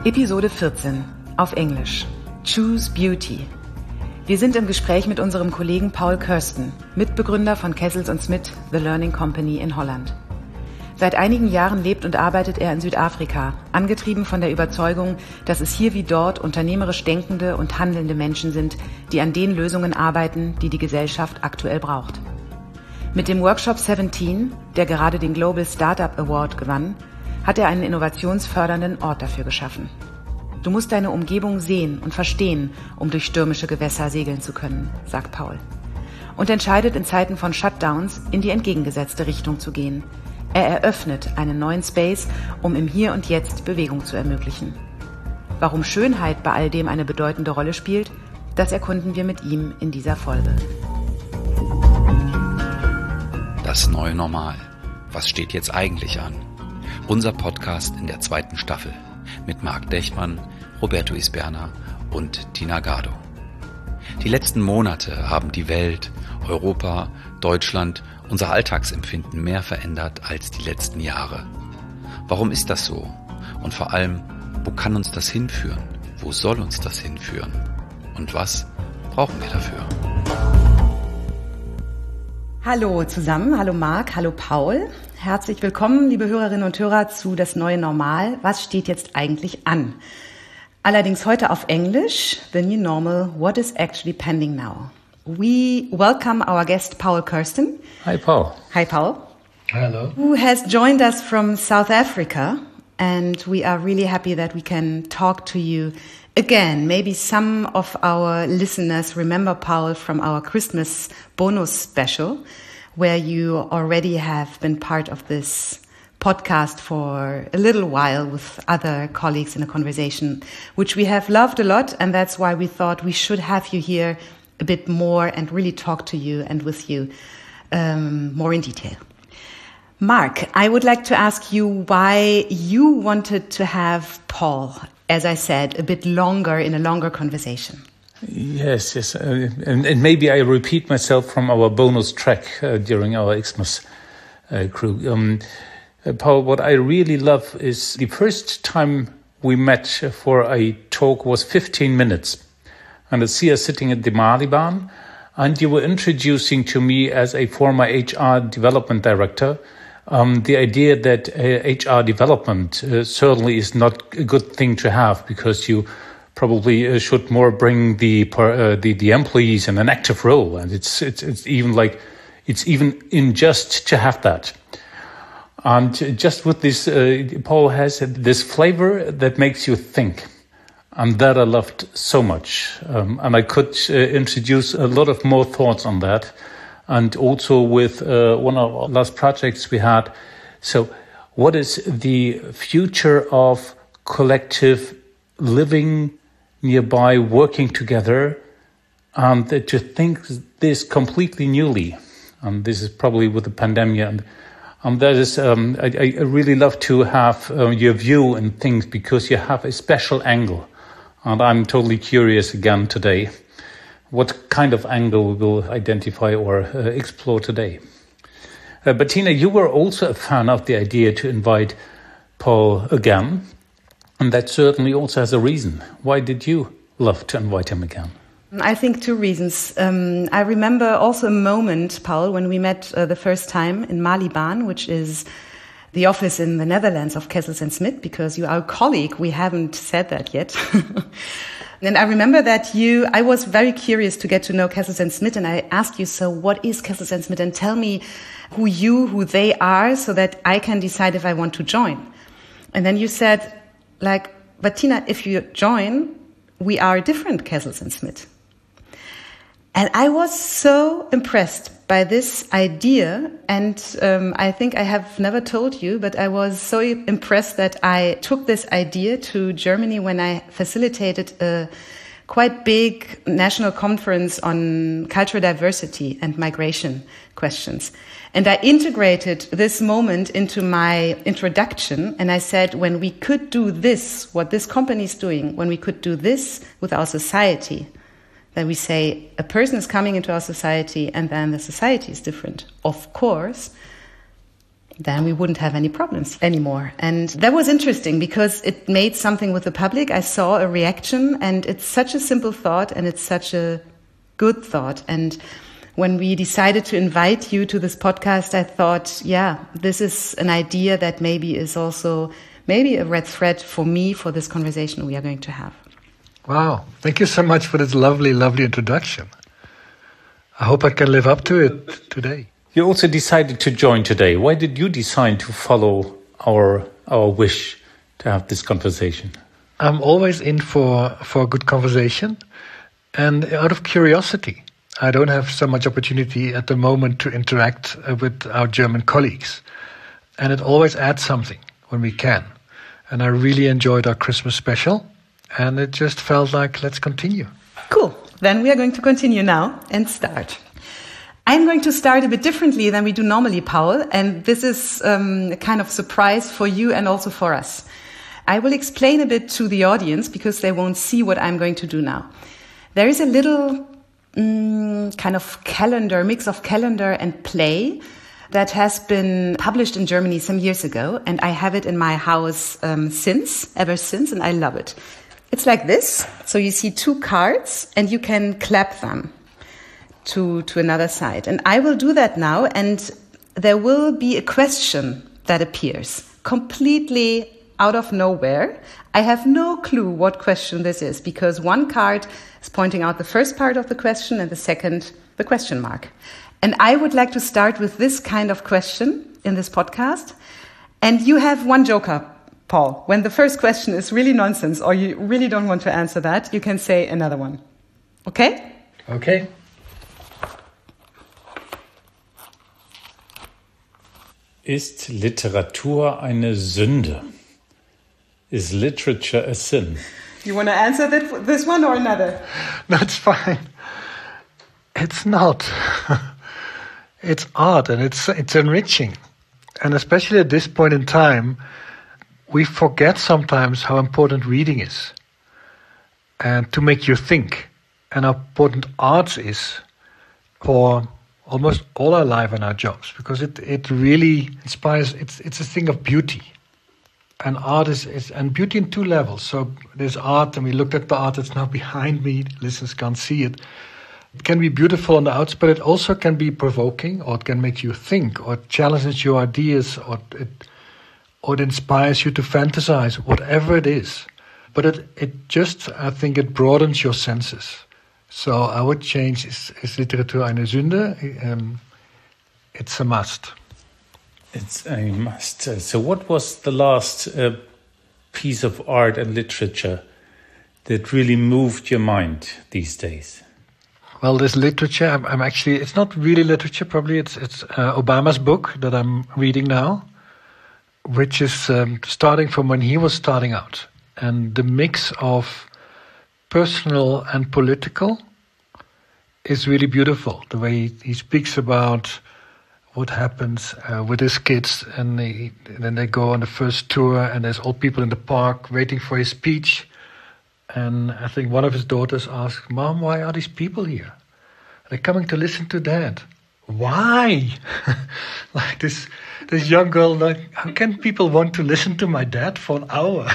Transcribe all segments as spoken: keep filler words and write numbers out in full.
Episode vierzehn auf Englisch. Choose Beauty. Wir sind im Gespräch mit unserem Kollegen Paul Kirsten, Mitbegründer von Kessels und Smith, The Learning Company in Holland. Seit einigen Jahren lebt und arbeitet er in Südafrika, angetrieben von der Überzeugung, dass es hier wie dort unternehmerisch denkende und handelnde Menschen sind, die an den Lösungen arbeiten, die die Gesellschaft aktuell braucht. Mit dem Workshop siebzehn, der gerade den Global Startup Award gewann, hat er einen innovationsfördernden Ort dafür geschaffen. Du musst deine Umgebung sehen und verstehen, um durch stürmische Gewässer segeln zu können, sagt Paul. Und entscheidet in Zeiten von Shutdowns, in die entgegengesetzte Richtung zu gehen. Er eröffnet einen neuen Space, um im Hier und Jetzt Bewegung zu ermöglichen. Warum Schönheit bei all dem eine bedeutende Rolle spielt, das erkunden wir mit ihm in dieser Folge. Das neue Normal. Was steht jetzt eigentlich an? Unser Podcast in der zweiten Staffel mit Marc Dechmann, Roberto Isberna und Tina Gado. Die letzten Monate haben die Welt, Europa, Deutschland, unser Alltagsempfinden mehr verändert als die letzten Jahre. Warum ist das so? Und vor allem, wo kann uns das hinführen? Wo soll uns das hinführen? Und was brauchen wir dafür? Hallo zusammen, hallo Marc, hallo Paul. Herzlich willkommen, liebe Hörerinnen und Hörer, zu Das neue Normal. Was steht jetzt eigentlich an? Allerdings heute auf Englisch, The New Normal, What is actually pending now? We welcome our guest Paul Kirsten. Hi Paul. Hi Paul. Hello. Who has joined us from South Africa, and we are really happy that we can talk to you again. Maybe some of our listeners remember Paul from our Christmas bonus special, where you already have been part of this podcast for a little while with other colleagues in a conversation, which we have loved a lot. And that's why we thought we should have you here a bit more and really talk to you and with you um, more in detail. Marc, I would like to ask you why you wanted to have Paul, as I said, a bit longer in a longer conversation. Yes, yes. Uh, and, and maybe I repeat myself from our bonus track uh, during our Xmas uh, crew. Um, uh, Paul, what I really love is the first time we met for a talk was fifteen minutes. And I see us sitting at the Maliban, and you were introducing to me as a former H R development director um, the idea that uh, H R development uh, certainly is not a good thing to have, because you probably uh, should more bring the, uh, the the employees in an active role, and it's it's it's even like it's even unjust to have that. And just with this, uh, Paul has this flavor that makes you think. And that I loved so much. Um, and I could uh, introduce a lot of more thoughts on that. And also with uh, one of our last projects we had. So what is the future of collective living nearby, working together, and uh, to think this completely newly? And this is probably with the pandemic. And, and that is, um, I, I really love to have uh, your view in things, because you have a special angle. And I'm totally curious again today what kind of angle we will identify or uh, explore today. Uh, but Tina, you were also a fan of the idea to invite Paul again. And that certainly also has a reason. Why did you love to invite him again? I think two reasons. Um, I remember also a moment, Paul, when we met uh, the first time in Maliban, which is the office in the Netherlands of Kessels and Smith, because you are a colleague. We haven't said that yet. And I remember that you, I was very curious to get to know Kessels and Smith, and I asked you, so what is Kessels and Smith? And tell me who you, who they are, so that I can decide if I want to join. And then you said, like, but Tina, if you join, we are different Kessels and Smith. And I was so impressed by this idea, and um, I think I have never told you, but I was so impressed that I took this idea to Germany when I facilitated a quite big national conference on cultural diversity and migration questions. And I integrated this moment into my introduction, and I said, when we could do this, what this company is doing, when we could do this with our society, then we say a person is coming into our society and then the society is different. Of course, then we wouldn't have any problems anymore. And that was interesting because it made something with the public. I saw a reaction, and it's such a simple thought, and it's such a good thought. And when we decided to invite you to this podcast, I thought, yeah, this is an idea that maybe is also maybe a red thread for me for this conversation we are going to have. Wow. Thank you so much for this lovely, lovely introduction. I hope I can live up to it today. You also decided to join today. Why did you decide to follow our our wish to have this conversation? I'm always in for, for a good conversation, and out of curiosity. I don't have so much opportunity at the moment to interact with our German colleagues, and it always adds something when we can. And I really enjoyed our Christmas special, and it just felt like, let's continue. Cool. Then we are going to continue now and start. I'm going to start a bit differently than we do normally, Paul, and this is um, a kind of surprise for you and also for us. I will explain a bit to the audience because they won't see what I'm going to do now. There is a little um, kind of calendar, mix of calendar and play that has been published in Germany some years ago, and I have it in my house um, since, ever since, and I love it. It's like this. So you see two cards, and you can clap them to, to another side. And I will do that now, and there will be a question that appears completely out of nowhere. I have no clue what question this is, because one card is pointing out the first part of the question and the second, the question mark. And I would like to start with this kind of question in this podcast. And you have one joker, Paul. When the first question is really nonsense or you really don't want to answer that, you can say another one. Okay? Okay. Ist Literatur eine Sünde? Is literature a sin? You want to answer that, this one or another? That's fine. It's not. It's art, and it's it's enriching. And especially at this point in time, we forget sometimes how important reading is, and to make you think, and how important art is for almost all our life and our jobs, because it, it really inspires. It's it's a thing of beauty, and art is, is and beauty in two levels. So there's art, and we looked at the art that's now behind me. Listeners can't see it. It can be beautiful on the outside, but it also can be provoking, or it can make you think, or it challenges your ideas, or it or it inspires you to fantasize, whatever it is. But it it just, I think, it broadens your senses. So I would change, is, is Literatur eine Sünde? Um, it's a must. It's a must. Uh, So what was the last uh, piece of art and literature that really moved your mind these days? Well, this literature, I'm, I'm actually, it's not really literature, probably it's it's uh, Obama's book that I'm reading now, which is um, starting from when he was starting out. And the mix of personal and political is really beautiful. The way he, he speaks about what happens uh, with his kids, and, they, and then they go on the first tour, and there's old people in the park waiting for his speech. And I think one of his daughters asked, "Mom, why are these people here? They're coming to listen to Dad." Why? Like this, this young girl, like, how can people want to listen to my dad for an hour?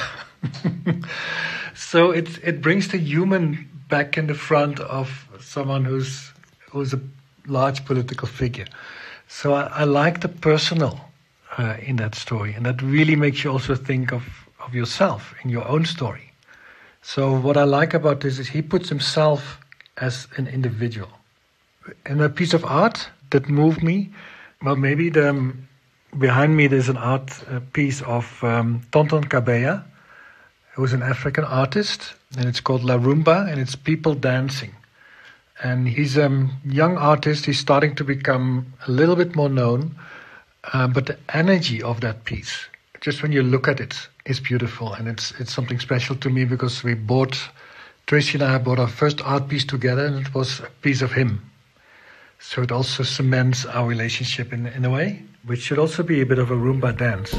So it it brings the human back in the front of someone who's who's a large political figure. So I, I like the personal uh, in that story, and that really makes you also think of, of yourself in your own story. So what I like about this is he puts himself as an individual. And a piece of art that moved me, well, maybe the, um, behind me there's an art uh, piece of um, Tonton Kabeya, who's an African artist, and it's called La Rumba, and it's people dancing. And he's a um, young artist, he's starting to become a little bit more known, uh, but the energy of that piece, just when you look at it, is beautiful, and it's it's something special to me because we bought, Tracy and I bought our first art piece together, and it was a piece of him. So it also cements our relationship in, in a way, which should also be a bit of a Rumba dance.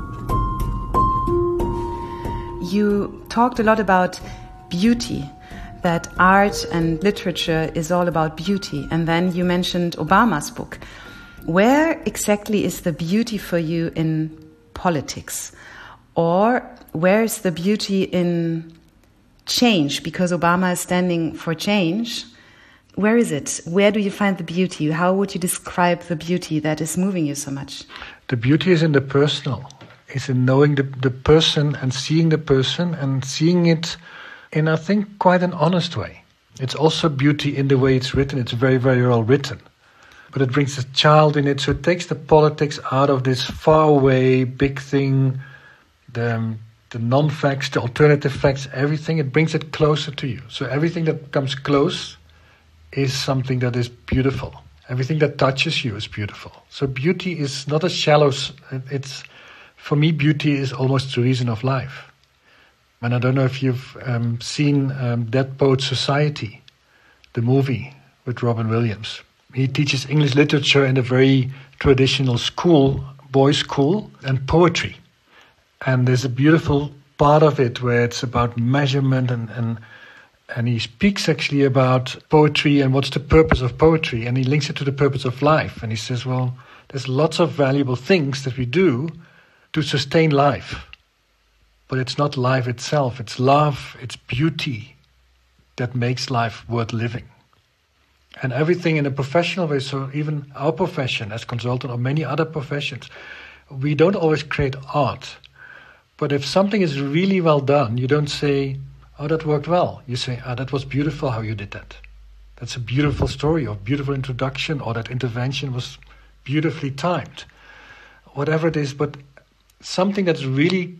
You talked a lot about beauty, that art and literature is all about beauty. And then you mentioned Obama's book. Where exactly is the beauty for you in politics? Or where is the beauty in change? Because Obama is standing for change. Where is it? Where do you find the beauty? How would you describe the beauty that is moving you so much? The beauty is in the personal. It's in knowing the, the person and seeing the person and seeing it in, I think, quite an honest way. It's also beauty in the way it's written. It's very, very well written. But it brings a child in it, so it takes the politics out of this far-away, big thing, the, the non-facts, the alternative facts, everything. It brings it closer to you. So everything that comes close is something that is beautiful. Everything that touches you is beautiful. So beauty is not a shallow... It's, for me, beauty is almost the reason of life. And I don't know if you've um, seen um, Dead Poets Society, the movie with Robin Williams. He teaches English literature in a very traditional school, boys' school, and poetry. And there's a beautiful part of it where it's about measurement, and, and, and he speaks actually about poetry and what's the purpose of poetry, and he links it to the purpose of life. And he says, well, there's lots of valuable things that we do to sustain life. But it's not life itself, it's love, it's beauty that makes life worth living. And everything in a professional way, so even our profession as consultant or many other professions, we don't always create art. But if something is really well done, you don't say, oh, that worked well. You say, oh, that was beautiful how you did that. That's a beautiful story or beautiful introduction, or that intervention was beautifully timed. Whatever it is, but something that's really,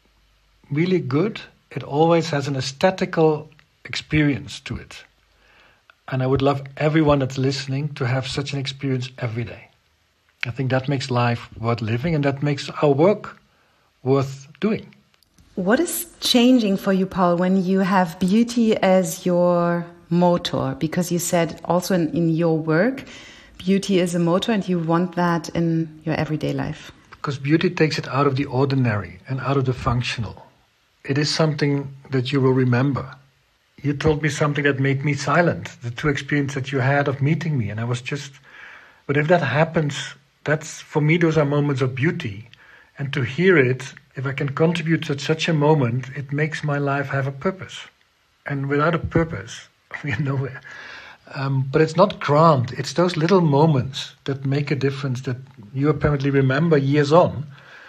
really good, it always has an aesthetical experience to it. And I would love everyone that's listening to have such an experience every day. I think that makes life worth living, and that makes our work worth doing. What is changing for you, Paul, when you have beauty as your motor? Because you said also in, in your work, beauty is a motor, and you want that in your everyday life. Because beauty takes it out of the ordinary and out of the functional. It is something that you will remember. You told me something that made me silent, the two experiences that you had of meeting me, and I was just... But if that happens, that's, for me, those are moments of beauty. And to hear it, if I can contribute to such a moment, it makes my life have a purpose. And without a purpose, we are nowhere. Um, but it's not grand, it's those little moments that make a difference that you apparently remember years on.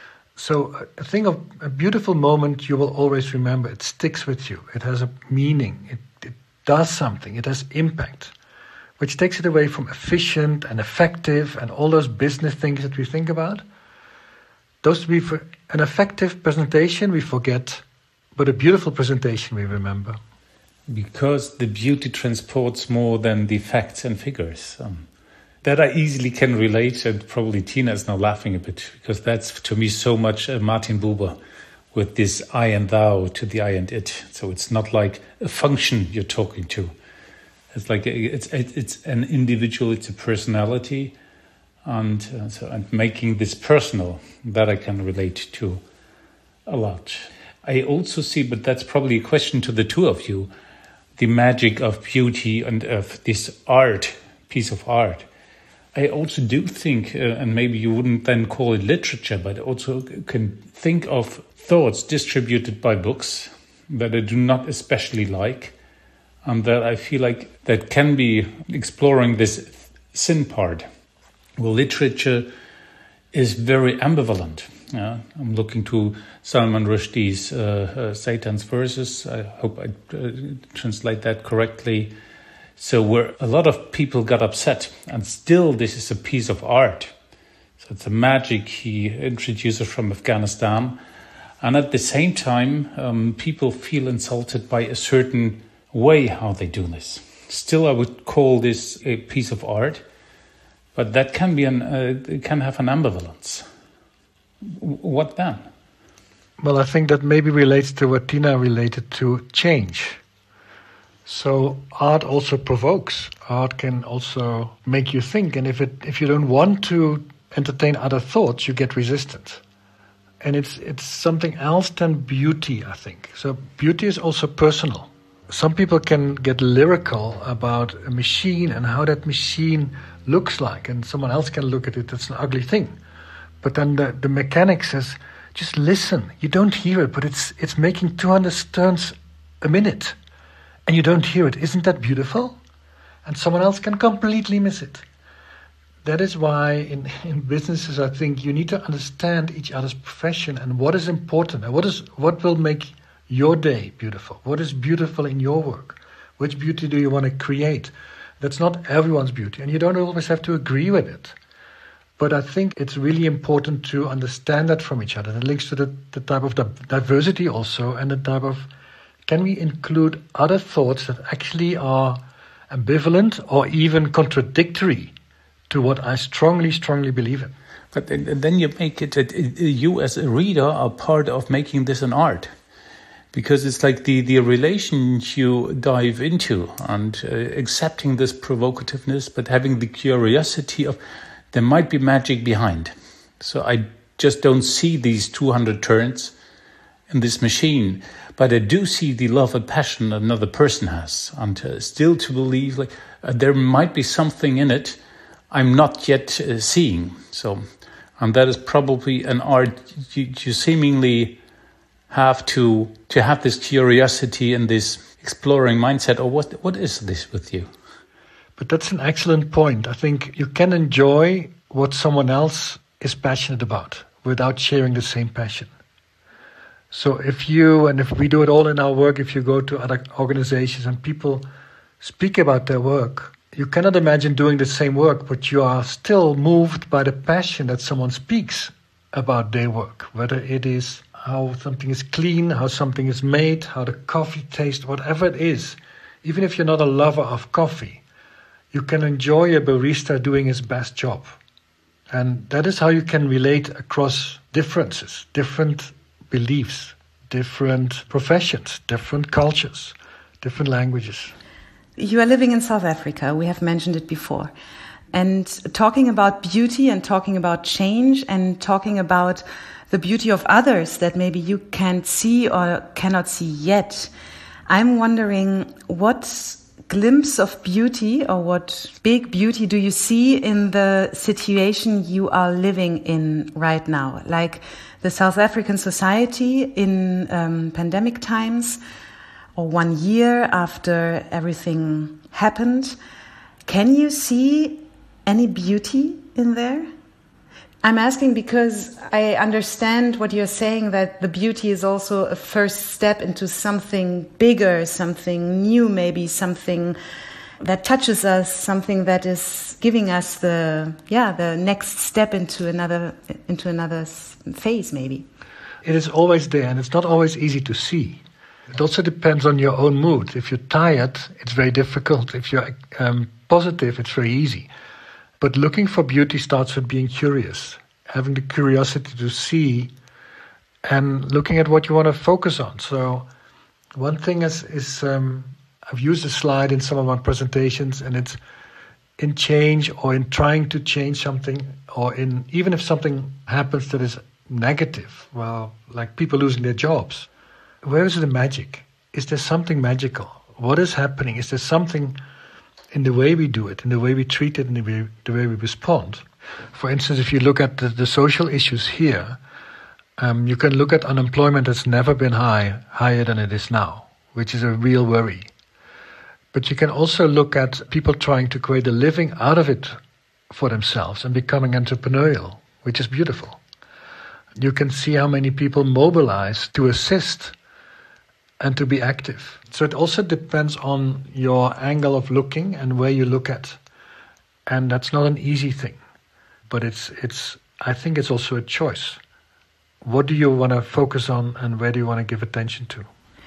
So a thing of a beautiful moment you will always remember. It sticks with you. It has a meaning. It, it does something. It has impact, which takes it away from efficient and effective and all those business things that we think about. Those to be for an effective presentation we forget, but a beautiful presentation we remember. Because the beauty transports more than the facts and figures. Um, That I easily can relate, and probably Tina is now laughing a bit, because that's to me so much uh, Martin Buber with this I and thou to the I and it. So it's not like a function you're talking to. It's like a, it's it's an individual, it's a personality, and uh, so and making this personal, that I can relate to a lot. I also see, but that's probably a question to the two of you, the magic of beauty and of this art, piece of art. I also do think, uh, and maybe you wouldn't then call it literature, but I also can think of thoughts distributed by books that I do not especially like, and that I feel like that can be exploring this sin part. Well, literature is very ambivalent. Yeah? I'm looking to Salman Rushdie's uh, uh, Satan's Verses. I hope I uh, translate that correctly. So where a lot of people got upset, and still this is a piece of art. So it's a magic he introduces from Afghanistan. And at the same time, um, people feel insulted by a certain way how they do this. Still, I would call this a piece of art, but that can be an uh, it can have an ambivalence. What then? Well, I think that maybe relates to what Tina related to change. So art also provokes. Art can also make you think. And if it if you don't want to entertain other thoughts, you get resistant. And it's it's something else than beauty, I think. So beauty is also personal. some people can get lyrical about a machine and how that machine looks like, and someone else can look at it, it's an ugly thing. But then the, the mechanic says, just listen. You don't hear it, but it's it's making two hundred turns a minute, and you don't hear it. Isn't that beautiful? And someone else can completely miss it. That is why in, in businesses, I think you need to understand each other's profession and what is important and what is what will make your day beautiful. What is beautiful in your work? Which beauty do you want to create? That's not everyone's beauty, and you don't always have to agree with it. But I think it's really important to understand that from each other. It links to the, the type of di- diversity also, and the type of, can we include other thoughts that actually are ambivalent or even contradictory to what I strongly, strongly believe in? But then you make it that you as a reader are part of making this an art. Because it's like the, the relation you dive into and uh, accepting this provocativeness, but having the curiosity of there might be magic behind. So I just don't see these two hundred turns in this machine, but I do see the love and passion another person has. And uh, still to believe like uh, there might be something in it I'm not yet uh, seeing. So, and that is probably an art you, you seemingly have to to have this curiosity and this exploring mindset, or what what is this with you? But that's an excellent point. I think you can enjoy what someone else is passionate about without sharing the same passion. So if you, and if we do it all in our work, if you go to other organizations and people speak about their work, you cannot imagine doing the same work, but you are still moved by the passion that someone speaks about their work, whether it is how something is clean, how something is made, how the coffee tastes, whatever it is. Even if you're not a lover of coffee, you can enjoy a barista doing his best job. And that is how you can relate across differences, different beliefs, different professions, different cultures, different languages. You are living in South Africa. We have mentioned it before. And talking about beauty and talking about change and talking about the beauty of others that maybe you can't see or cannot see yet. I'm wondering what glimpse of beauty or what big beauty do you see in the situation you are living in right now? Like the South African society in um, pandemic times, or one year after everything happened. Can you see any beauty in there? I'm asking because I understand what you're saying, that the beauty is also a first step into something bigger, something new, maybe something that touches us, something that is giving us the yeah the next step into another into another phase, maybe. It is always there, and it's not always easy to see. It also depends on your own mood. If you're tired, it's very difficult. If you're um, positive, it's very easy. But looking for beauty starts with being curious, having the curiosity to see and looking at what you want to focus on. So one thing is, is um, I've used a slide in some of my presentations, and it's in change or in trying to change something, or in even if something happens that is negative, well, like people losing their jobs. Where is the magic? Is there something magical? What is happening? Is there something in the way we do it, in the way we treat it, in the way, the way we respond? For instance, if you look at the, the social issues here, um, you can look at unemployment that's never been high, higher than it is now, which is a real worry. But you can also look at people trying to create a living out of it for themselves and becoming entrepreneurial, which is beautiful. You can see how many people mobilize to assist and to be active. So it also depends on your angle of looking and where you look at. And that's not an easy thing. But it's it's I think it's also a choice. What do you want to focus on, and where do you want to give attention to?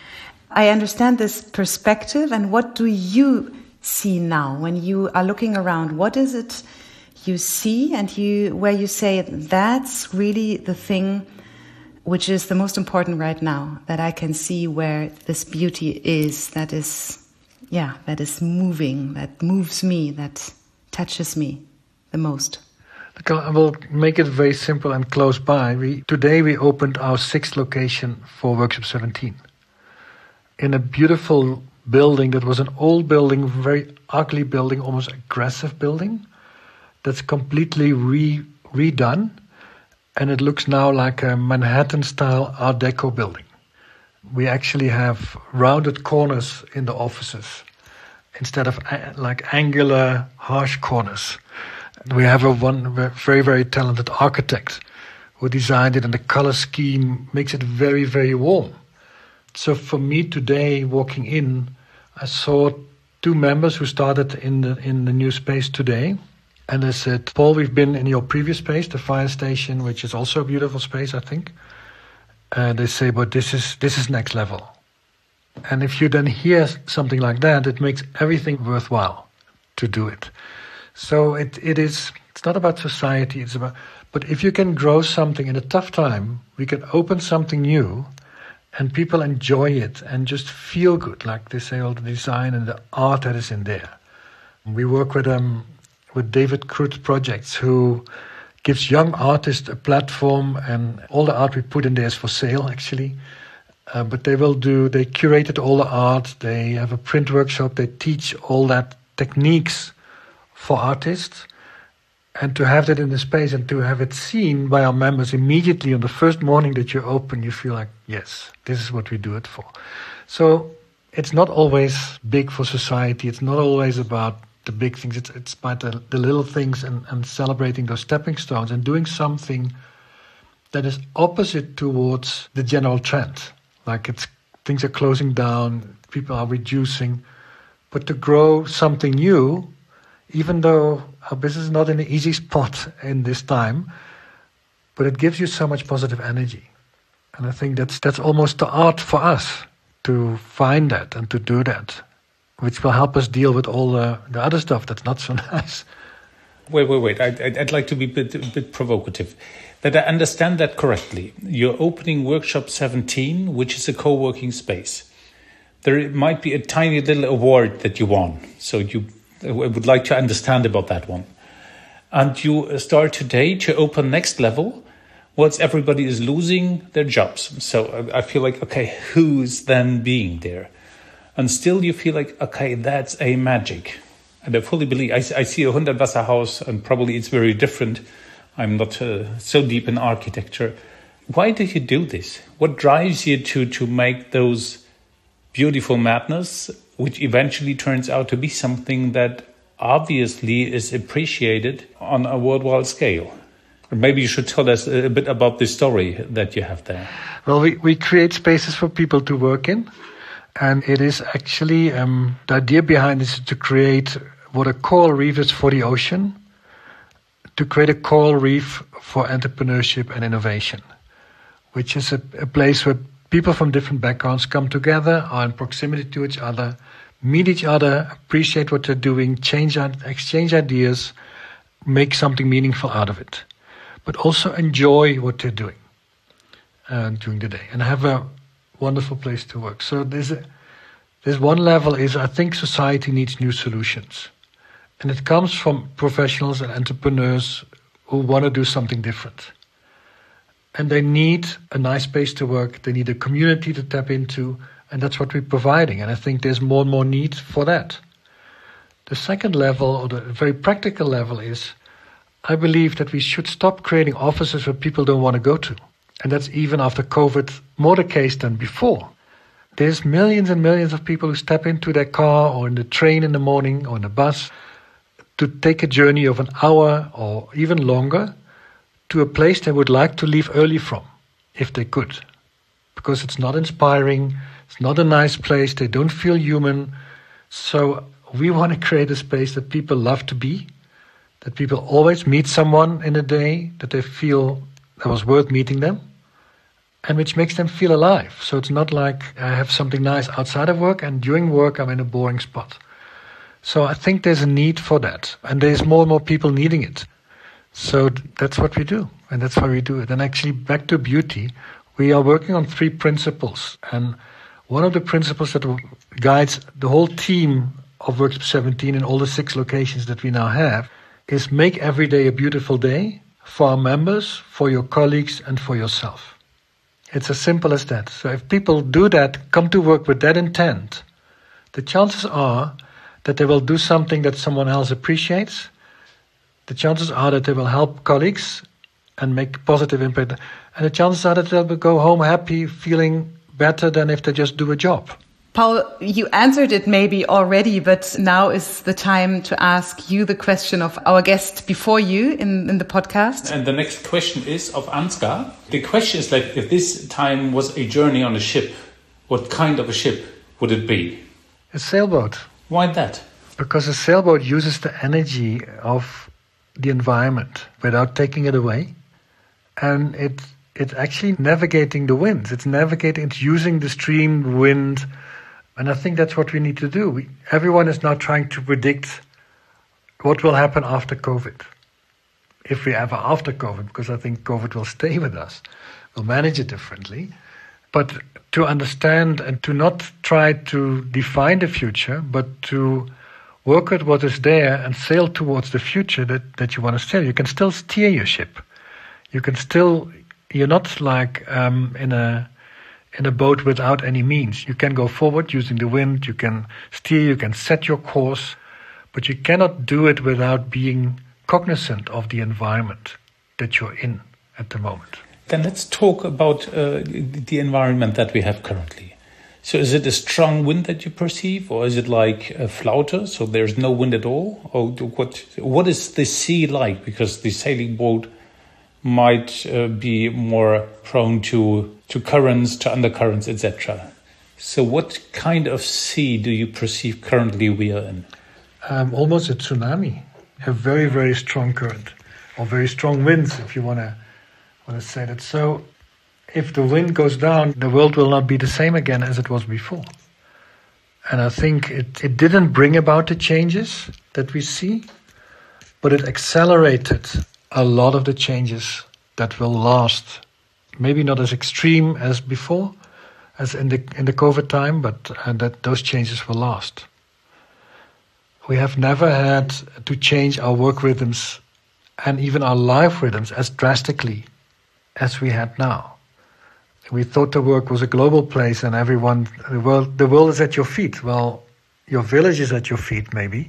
I understand this perspective. And what do you see now when you are looking around? What is it you see and you where you say that's really the thing which is the most important right now, that I can see where this beauty is, that is, yeah, that is moving, that moves me, that touches me the most? I will make it very simple and close by. We, today we opened our sixth location for Workshop seventeen in a beautiful building that was an old building, very ugly building, almost aggressive building, that's completely re redone, and it looks now like a Manhattan-style Art Deco building. We actually have rounded corners in the offices instead of a- like angular, harsh corners. We have a one very, very talented architect who designed it, and the color scheme makes it very, very warm. So for me today, walking in, I saw two members who started in the in the new space today. And they said, Paul, we've been in your previous space, the fire station, which is also a beautiful space, I think. And they say, but this is this is next level. And if you then hear something like that, it makes everything worthwhile to do it. So it it is, it's not about society, it's about, but if you can grow something in a tough time, we can open something new and people enjoy it and just feel good, like they say, all the design and the art that is in there. We work with um with David Crute Projects, who gives young artists a platform, and all the art we put in there is for sale, actually. Uh, but they will do, they curated all the art, they have a print workshop, they teach all that techniques for artists. And to have that in the space and to have it seen by our members immediately on the first morning that you open, you feel like, yes, this is what we do it for. So it's not always big for society, it's not always about the big things, it's it's about the, the little things, and, and celebrating those stepping stones and doing something that is opposite towards the general trend. Like it's things are closing down, people are reducing, but to grow something new, even though our business is not in an easy spot in this time, but it gives you so much positive energy. And I think that's that's almost the art for us, to find that and to do that, which will help us deal with all the, the other stuff that's not so nice. Wait, wait, wait. I, I'd like to be a bit, a bit provocative. That I understand that correctly. You're opening Workshop seventeen, which is a co-working space. There might be a tiny little award that you won. So you I would like to understand about that one. And you start today to open next level, whilst everybody is losing their jobs. So I feel like, okay, who's then being there? And still you feel like, okay, that's a magic. And I fully believe, I, I see a Hundertwasserhaus, and probably it's very different. I'm not uh, so deep in architecture. Why do you do this? What drives you to, to make those beautiful madness, which eventually turns out to be something that obviously is appreciated on a worldwide scale? Or maybe you should tell us a bit about the story that you have there. Well, we, we create spaces for people to work in. And it is actually, um, the idea behind this is to create what a coral reef is for the ocean, to create a coral reef for entrepreneurship and innovation, which is a, a place where people from different backgrounds come together, are in proximity to each other, meet each other, appreciate what they're doing, change, exchange ideas, make something meaningful out of it, but also enjoy what they're doing uh, during the day and have a wonderful place to work. So there's a, there's one level is, I think society needs new solutions. And it comes from professionals and entrepreneurs who want to do something different. And they need a nice place to work. They need a community to tap into. And that's what we're providing. And I think there's more and more need for that. The second level, or the very practical level, is I believe that we should stop creating offices where people don't want to go to. And that's even after COVID more the case than before. There's millions and millions of people who step into their car or in the train in the morning or in the bus to take a journey of an hour or even longer to a place they would like to leave early from, if they could. Because it's not inspiring, it's not a nice place, they don't feel human. So we want to create a space that people love to be, that people always meet someone in a day, that they feel that was worth meeting them, and which makes them feel alive. So it's not like I have something nice outside of work and during work I'm in a boring spot. So I think there's a need for that, and there's more and more people needing it. So that's what we do, and that's why we do it. And actually, back to beauty, we are working on three principles. And one of the principles that guides the whole team of Workshop seventeen in all the six locations that we now have is make every day a beautiful day for our members, for your colleagues, and for yourself. It's as simple as that. So if people do that, come to work with that intent, the chances are that they will do something that someone else appreciates. The chances are that they will help colleagues and make positive impact. And the chances are that they'll go home happy, feeling better than if they just do a job. Paul, you answered it maybe already, but now is the time to ask you the question of our guest before you in, in the podcast. And the next question is of Ansgar. The question is like, if this time was a journey on a ship, what kind of a ship would it be? A sailboat. Why that? Because a sailboat uses the energy of the environment without taking it away. And it it's actually navigating the winds. It's navigating, it's using the stream, the wind. And I think that's what we need to do. We, everyone is now trying to predict what will happen after COVID. If we ever after COVID, because I think COVID will stay with us. We'll manage it differently. But to understand and to not try to define the future, but to work with what is there and sail towards the future that, that you want to sail. You can still steer your ship. You can still, you're not like um, in a in a boat without any means. You can go forward using the wind, you can steer, you can set your course, but you cannot do it without being cognizant of the environment that you're in at the moment. Then let's talk about uh, the environment that we have currently. So is it a strong wind that you perceive, or is it like a flouter, so there's no wind at all? Or what? What is the sea like? Because the sailing boat might uh, be more prone to, to currents, to undercurrents, et cetera. So what kind of sea do you perceive currently we are in? Um, almost a tsunami, a very, very strong current, or very strong winds, if you want to want to say that. So if the wind goes down, the world will not be the same again as it was before. And I think it, it didn't bring about the changes that we see, but it accelerated a lot of the changes that will last. Maybe not as extreme as before, as in the in the COVID time, but uh, that those changes will last. We have never had to change our work rhythms and even our life rhythms as drastically as we had now. We thought the work was a global place and everyone, the world, the world is at your feet. Well, your village is at your feet maybe,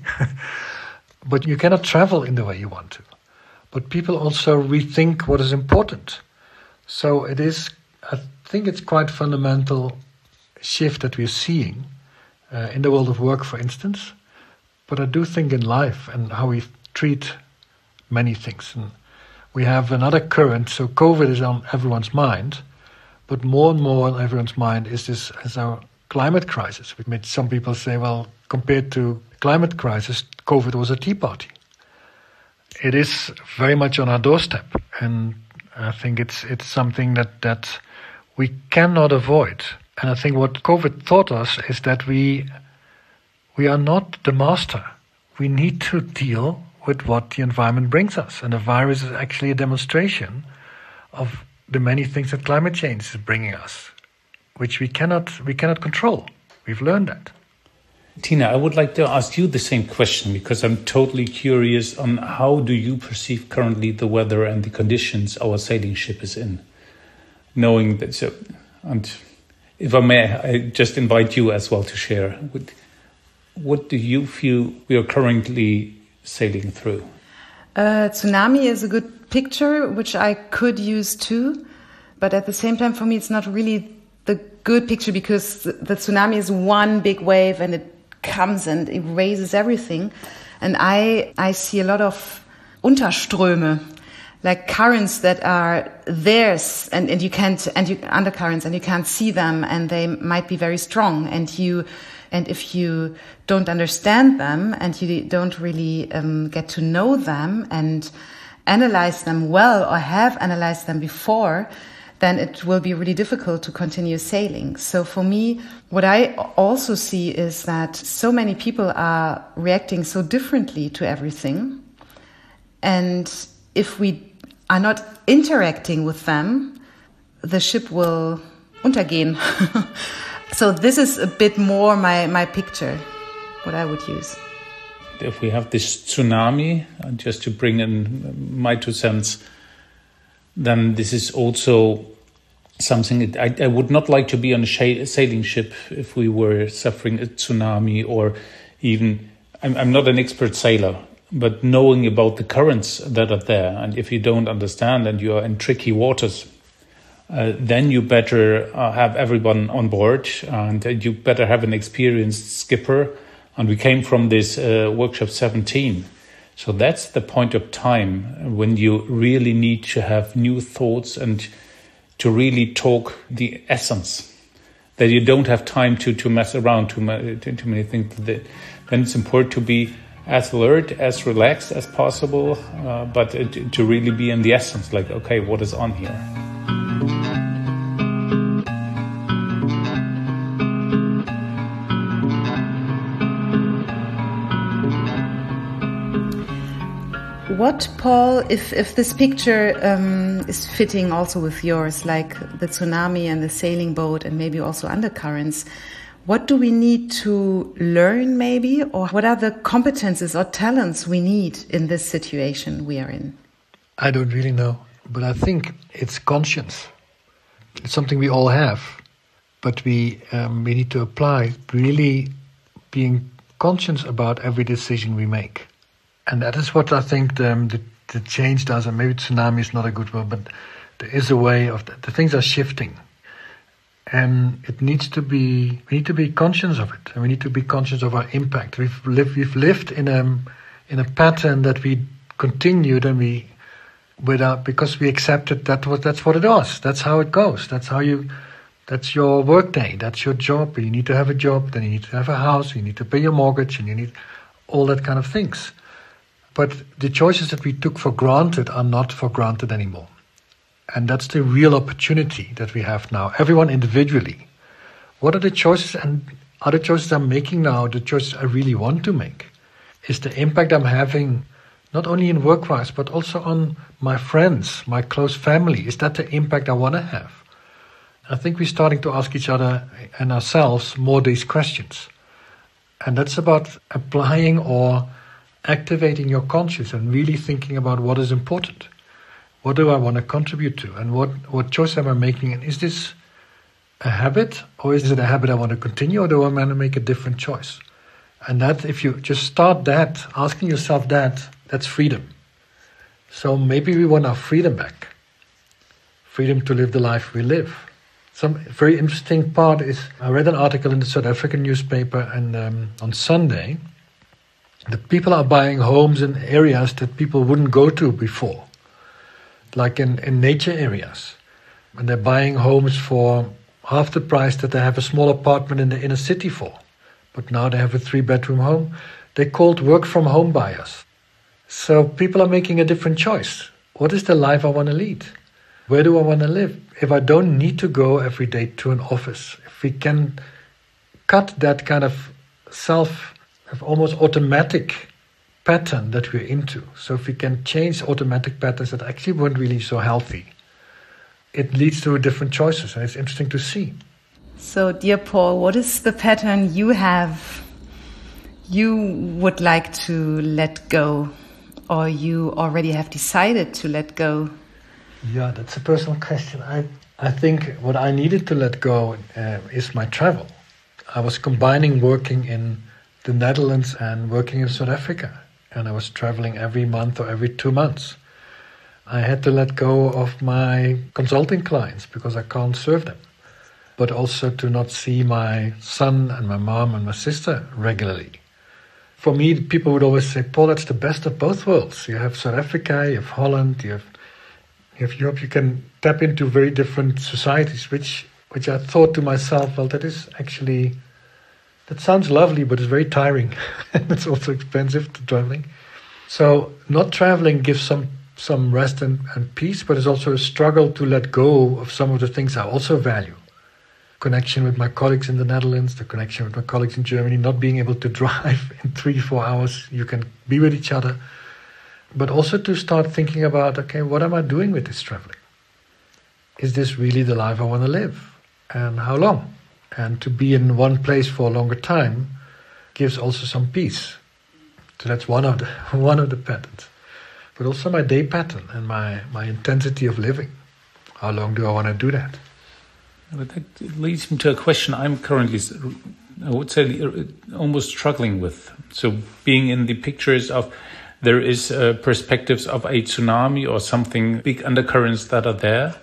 but you cannot travel in the way you want to. But people also rethink what is important. So it is, I think it's quite fundamental shift that we're seeing uh, in the world of work, for instance. But I do think in life and how we treat many things. And we have another current, so COVID is on everyone's mind, but more and more on everyone's mind is this is our climate crisis. We made some people say, well, compared to climate crisis, COVID was a tea party. It is very much on our doorstep, and I think it's it's something that, that we cannot avoid. And I think what COVID taught us is that we we are not the master. We need to deal with what the environment brings us, and the virus is actually a demonstration of the many things that climate change is bringing us, which we cannot we cannot control. We've learned that. Tina, I would like to ask you the same question, because I'm totally curious on how do you perceive currently the weather and the conditions our sailing ship is in, knowing that. So, and if I may, I just invite you as well to share. What, what do you feel we are currently sailing through? Uh, tsunami is a good picture, which I could use too, but at the same time, for me, it's not really the good picture, because the, the tsunami is one big wave and it comes and erases everything. And I I see a lot of Unterströme, like currents that are theirs, and, and you can't, and you, undercurrents, and you can't see them, and they might be very strong. And you, and if you don't understand them and you don't really um, get to know them and analyze them well, or have analyzed them before, then it will be really difficult to continue sailing. So for me, what I also see is that so many people are reacting so differently to everything. And if we are not interacting with them, the ship will untergehen. So this is a bit more my, my picture, what I would use. If we have this tsunami, just to bring in my two cents, then this is also something. I, I would not like to be on a sh- sailing ship if we were suffering a tsunami, or even, I'm, I'm not an expert sailor, but knowing about the currents that are there, and if you don't understand and you are in tricky waters, uh, then you better uh, have everyone on board, and uh, you better have an experienced skipper. And we came from this uh, workshop seventeen. So that's the point of time when you really need to have new thoughts and to really talk the essence, that you don't have time to, to mess around too, much, too many things. Then it's important to be as alert, as relaxed as possible, uh, but to, to really be in the essence, like, okay, what is on here? What, Paul, if, if this picture um, is fitting also with yours, like the tsunami and the sailing boat and maybe also undercurrents, what do we need to learn maybe, or what are the competences or talents we need in this situation we are in? I don't really know, but I think it's conscience. It's something we all have, but we um, we need to apply really being conscious about every decision we make. And that is what I think the, the, the change does, and maybe tsunami is not a good word, but there is a way of that. The things are shifting. And it needs to be, we need to be conscious of it, and we need to be conscious of our impact. We've lived, we've lived in a, in a pattern that we continued, and we, without, because we accepted that was, that's what it was. That's how it goes. That's how you, that's your work day. That's your job. You need to have a job, then you need to have a house, you need to pay your mortgage, and you need all that kind of things. But the choices that we took for granted are not for granted anymore. And that's the real opportunity that we have now, everyone individually. What are the choices, and are the choices I'm making now the choices I really want to make? Is the impact I'm having not only in work-wise, but also on my friends, my close family? Is that the impact I want to have? I think we're starting to ask each other and ourselves more these questions. And that's about applying or activating your conscience and really thinking about what is important. What do I want to contribute to? And what, what choice am I making? And is this a habit, or is it a habit I want to continue, or do I want to make a different choice? And that, if you just start that, asking yourself that, that's freedom. So maybe we want our freedom back. Freedom to live the life we live. Some very interesting part is, I read an article in the South African newspaper, and um, on Sunday, the people are buying homes in areas that people wouldn't go to before, like in, in nature areas. And they're buying homes for half the price that they have a small apartment in the inner city for. But now they have a three-bedroom home. They're called work-from-home buyers. So people are making a different choice. What is the life I want to lead? Where do I want to live? If I don't need to go every day to an office, if we can cut that kind of self of almost automatic pattern that we're into. So if we can change automatic patterns that actually weren't really so healthy, it leads to different choices, and it's interesting to see. So, dear Paul, what is the pattern you have, you would like to let go, or you already have decided to let go? Yeah, that's a personal question. I, I think what I needed to let go uh, is my travel. I was combining working in the Netherlands and working in South Africa. And I was traveling every month or every two months. I had to let go of my consulting clients because I can't serve them. But also to not see my son and my mom and my sister regularly. For me, people would always say, Paul, that's the best of both worlds. You have South Africa, you have Holland, you have, you have Europe. You can tap into very different societies, which, which I thought to myself, well, that is actually... That sounds lovely, but it's very tiring. And it's also expensive to traveling. So not traveling gives some, some rest and, and peace, but it's also a struggle to let go of some of the things I also value. Connection with my colleagues in the Netherlands, the connection with my colleagues in Germany, not being able to drive in three, four hours. You can be with each other. But also to start thinking about, okay, what am I doing with this traveling? Is this really the life I want to live? And how long? And to be in one place for a longer time gives also some peace. So that's one of the one of the patterns. But also my day pattern and my, my intensity of living. How long do I want to do that? But that leads me to a question I'm currently, I would say, almost struggling with. So being in the pictures of, there is uh, perspectives of a tsunami or something, big undercurrents that are there,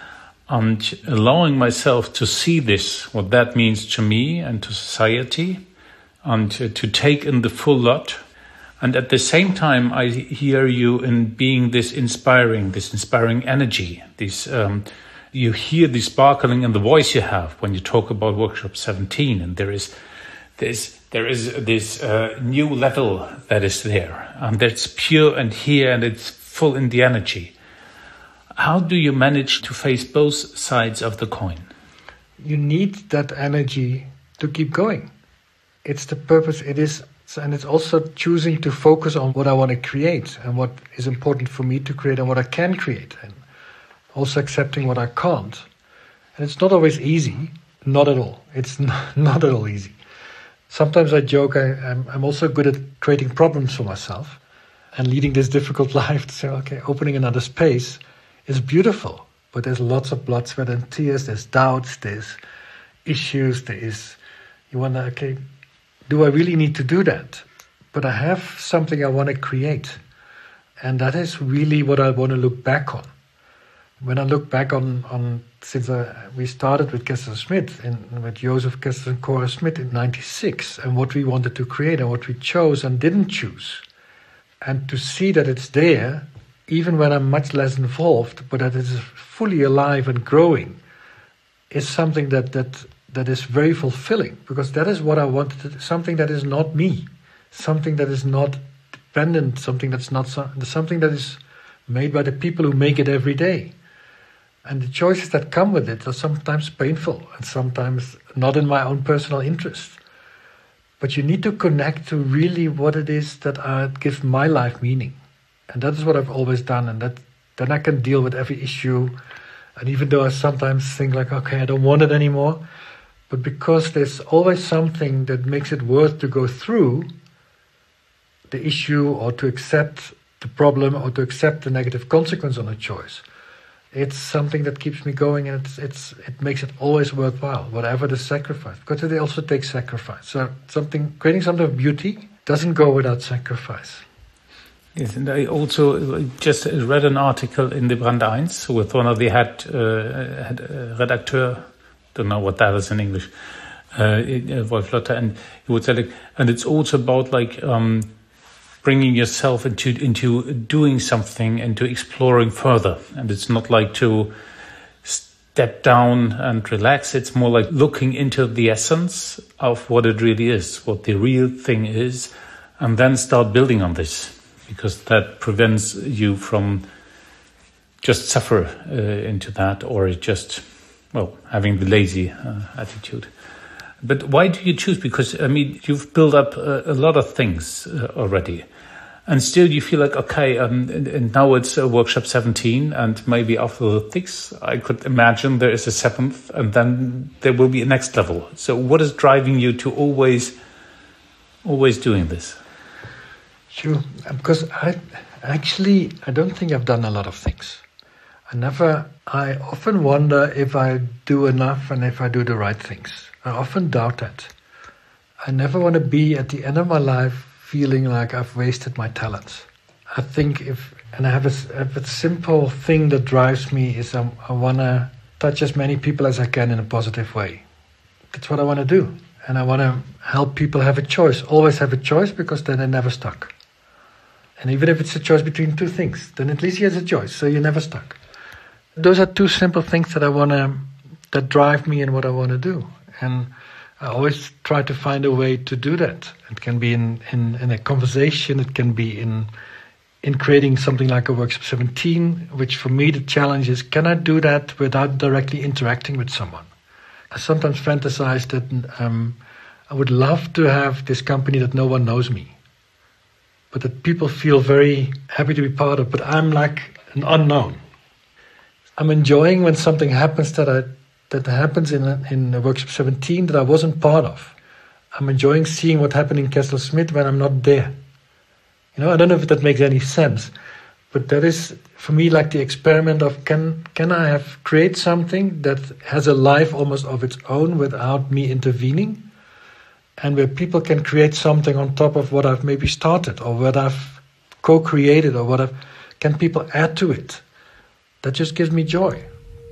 and allowing myself to see this, what that means to me and to society, and to, to take in the full lot. And at the same time, I hear you in being this inspiring, this inspiring energy, this... Um, You hear the sparkling in the voice you have when you talk about Workshop seventeen, and there is this there is this uh, new level that is there, and that's pure and here, and it's full in the energy. How do you manage to face both sides of the coin? You need that energy to keep going. It's the purpose. It is, and it's also choosing to focus on what I want to create and what is important for me to create and what I can create. And also accepting what I can't. And it's not always easy. Not at all. It's not, not at all easy. Sometimes I joke I, I'm, I'm also good at creating problems for myself and leading this difficult life to say, okay, opening another space is beautiful, but there's lots of blood, sweat and tears. There's doubts, there's issues, there is, you wonder, okay, do I really need to do that? But I have something I want to create. And that is really what I want to look back on. When I look back on, on since I, we started with Kessel Smith and with Joseph Kessel and Cora Smith in ninety-six, and what we wanted to create and what we chose and didn't choose, and to see that it's there, even when I'm much less involved, but that it is fully alive and growing, is something that that that is very fulfilling, because that is what I wanted to, something that is not me, something that is not dependent, something that's not something that is made by the people who make it every day. And the choices that come with it are sometimes painful and sometimes not in my own personal interest. But you need to connect to really what it is that uh, gives my life meaning. And that is what I've always done. And that then I can deal with every issue. And even though I sometimes think like, okay, I don't want it anymore. But because there's always something that makes it worth to go through the issue or to accept the problem or to accept the negative consequence on a choice. It's something that keeps me going, and it's, it's it makes it always worthwhile, whatever the sacrifice. Because it also takes sacrifice. So something creating something of beauty doesn't go without sacrifice. Yes, and I also just read an article in the Brand eins with one of the head, uh, head uh, redacteur, don't know what that is in English, uh, Wolf Lotter, and he would say, like, and it's also about like. Um, bringing yourself into into doing something and to exploring further. And it's not like to step down and relax. It's more like looking into the essence of what it really is, what the real thing is, and then start building on this, because that prevents you from just suffer uh, into that or just, well, having the lazy uh, attitude. But why do you choose? Because, I mean, you've built up a, a lot of things uh, already. And still you feel like, okay, um, and, and now it's uh, Workshop seventeen, and maybe after the six, I could imagine there is a seventh, and then there will be a next level. So what is driving you to always, always doing this? Sure, because I actually, I don't think I've done a lot of things. I never, I often wonder if I do enough and if I do the right things. I often doubt that. I never want to be at the end of my life feeling like I've wasted my talents. I think if, and I have a, I have a simple thing that drives me is I, I want to touch as many people as I can in a positive way. That's what I want to do. And I want to help people have a choice, always have a choice, because then they're never stuck. And even if it's a choice between two things, then at least he has a choice, so you're never stuck. Those are two simple things that I want to, that drive me in what I want to do. And I always try to find a way to do that. It can be in, in, in a conversation, it can be in in creating something like a Workshop seventeen, which for me the challenge is, can I do that without directly interacting with someone? I sometimes fantasize that um, I would love to have this company that no one knows me, but that people feel very happy to be part of, but I'm like an unknown. I'm enjoying when something happens that I that happens in a, in a Workshop seventeen that I wasn't part of. I'm enjoying seeing what happened in Kessel Smith when I'm not there. You know, I don't know if that makes any sense, But that is, for me, like the experiment of can can I have create something that has a life almost of its own without me intervening, and where people can create something on top of what I've maybe started or what I've co-created or what I've, can people add to it? That just gives me joy.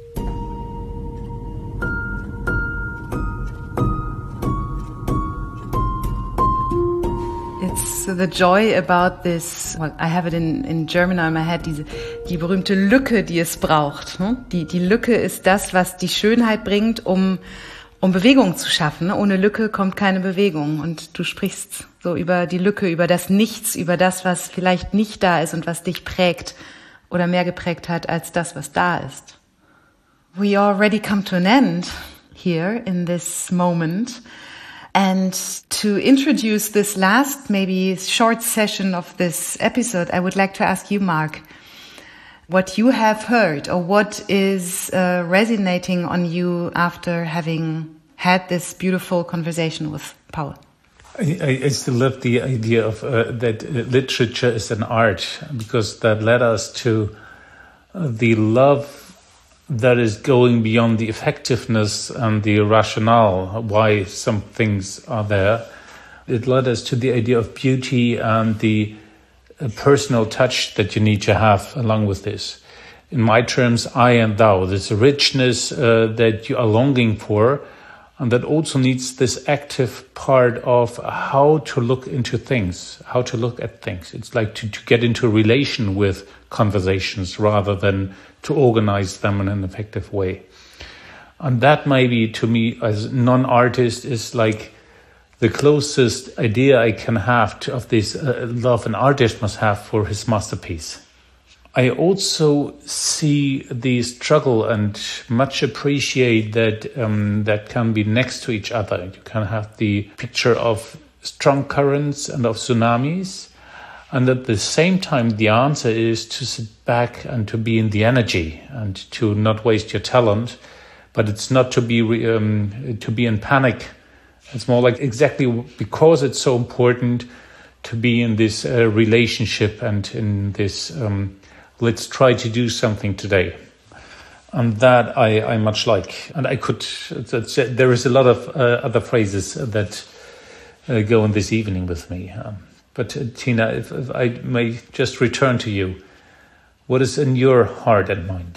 It's the joy about this, well, I have it in, in German in my head, diese, die berühmte Lücke, die es braucht. Ne? Die, die Lücke ist das, was die Schönheit bringt, um, um Bewegung zu schaffen. Ne? Ohne Lücke kommt keine Bewegung. Und du sprichst so über die Lücke, über das Nichts, über das, was vielleicht nicht da ist und was dich prägt oder mehr geprägt hat als das, was da ist. We already come to an end here in this moment. And to introduce this last, maybe short session of this episode, I would like to ask you, Mark, what you have heard or what is uh, resonating on you after having had this beautiful conversation with Paul. I, I still love the idea of uh, that literature is an art, because that led us to uh, the love that is going beyond the effectiveness and the rationale, why some things are there. It led us to the idea of beauty and the uh, personal touch that you need to have along with this. In my terms, I and thou, this richness uh, that you are longing for, and that also needs this active part of how to look into things, how to look at things. It's like to, to get into a relation with conversations rather than to organize them in an effective way. And that maybe to me as a non-artist is like the closest idea I can have to, of this uh, love an artist must have for his masterpiece. I also see the struggle and much appreciate that um, that can be next to each other. You can have the picture of strong currents and of tsunamis, and at the same time the answer is to sit back and to be in the energy and to not waste your talent, but it's not to be um, to be in panic. It's more like exactly because it's so important to be in this uh, relationship and in this um, let's try to do something today. And that I, I much like. And I could, there is a lot of uh, other phrases that uh, go on this evening with me. Um, but uh, Tina, if, if I may just return to you, what is in your heart and mind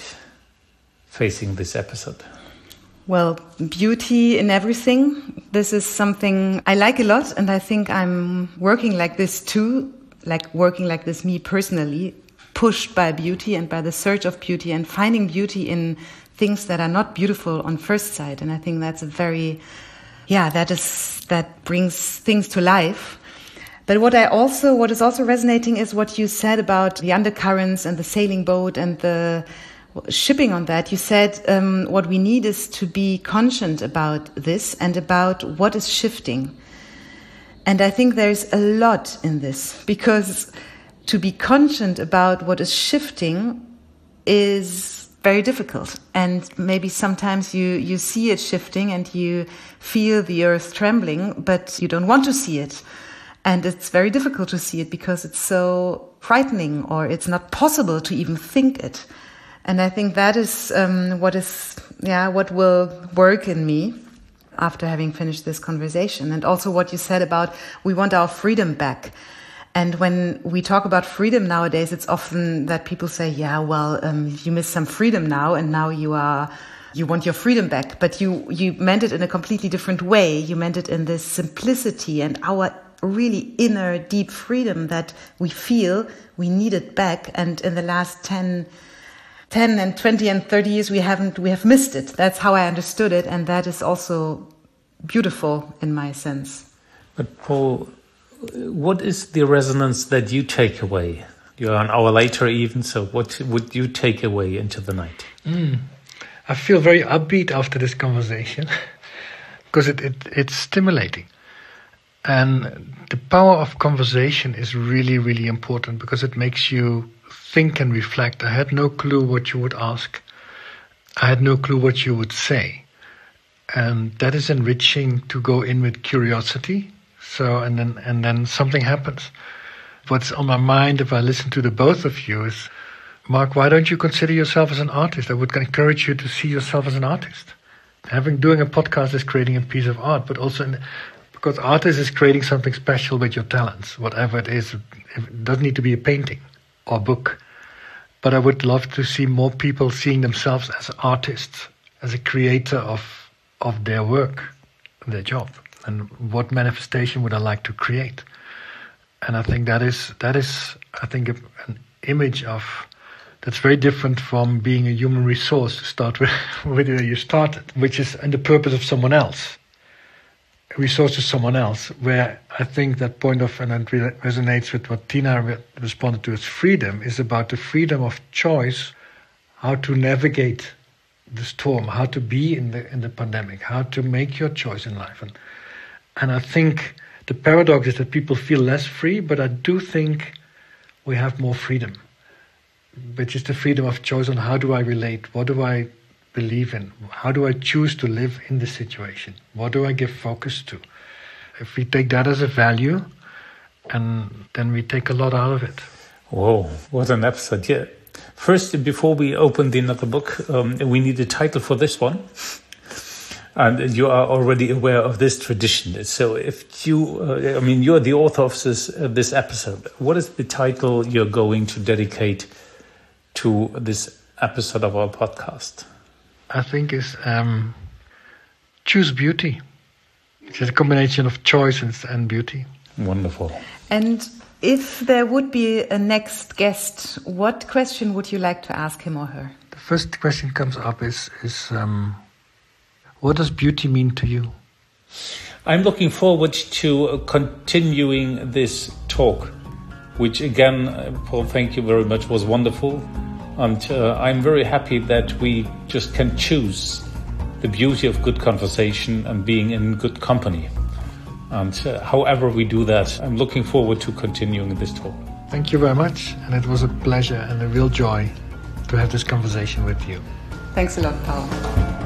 facing this episode? Well, beauty in everything. This is something I like a lot, and I think I'm working like this too, like working like this me personally, pushed by beauty and by the search of beauty and finding beauty in things that are not beautiful on first sight. And I think that's a very, yeah, that is, that brings things to life. But what I also, what is also resonating is what you said about the undercurrents and the sailing boat and the shipping on that. You said um, what we need is to be conscient about this and about what is shifting. And I think there's a lot in this, because to be conscient about what is shifting is very difficult. And maybe sometimes you, you see it shifting and you feel the earth trembling, but you don't want to see it. And it's very difficult to see it because it's so frightening, or it's not possible to even think it. And I think that is um, what is, yeah, what will work in me after having finished this conversation. And also what you said about we want our freedom back. And when we talk about freedom nowadays, it's often that people say, yeah, well, um, you miss some freedom now, and now you are, you want your freedom back. But you, you meant it in a completely different way. You meant it in this simplicity and our really inner deep freedom that we feel we need it back. And in the last ten, ten and twenty and thirty years, we haven't, we have missed it. That's how I understood it. And that is also beautiful in my sense. But Paul, what is the resonance that you take away? You're an hour later even, so what would you take away into the night? Mm. I feel very upbeat after this conversation because it, it it's stimulating. And the power of conversation is really, really important because it makes you think and reflect. I had no clue what you would ask. I had no clue what you would say. And that is enriching to go in with curiosity. So, and then and then something happens. What's on my mind if I listen to the both of you is, Mark, why don't you consider yourself as an artist? I would encourage you to see yourself as an artist. Having doing a podcast is creating a piece of art, but also in, because artist is creating something special with your talents, whatever it is. It doesn't need to be a painting or a book. But I would love to see more people seeing themselves as artists, as a creator of of their work, their job, and what manifestation would I like to create. And I think that is that is I think a, an image of that's very different from being a human resource to start with, with where you started, which is and the purpose of someone else. A resource to someone else, where I think that point of, and it resonates with what Tina re- responded to as freedom, is about the freedom of choice, how to navigate the storm, how to be in the in the pandemic, how to make your choice in life. And and I think the paradox is that people feel less free, but I do think we have more freedom, which is the freedom of choice on how do I relate, what do I believe in, how do I choose to live in this situation, what do I give focus to. If we take that as a value, and then we take a lot out of it. Whoa, what an episode. Yeah. First, before we open the another book, um, we need a title for this one. And you are already aware of this tradition. So if you, uh, I mean, you're the author of this, uh, this episode. What is the title you're going to dedicate to this episode of our podcast? I think is um, choose beauty. It's a combination of choice and, and beauty. Wonderful. And if there would be a next guest, what question would you like to ask him or her? The first question comes up is, is um, what does beauty mean to you? I'm looking forward to continuing this talk, which again, Paul, thank you very much, was wonderful. And uh, I'm very happy that we just can choose the beauty of good conversation and being in good company. And uh, however we do that, I'm looking forward to continuing this talk. Thank you very much. And it was a pleasure and a real joy to have this conversation with you. Thanks a lot, Paul.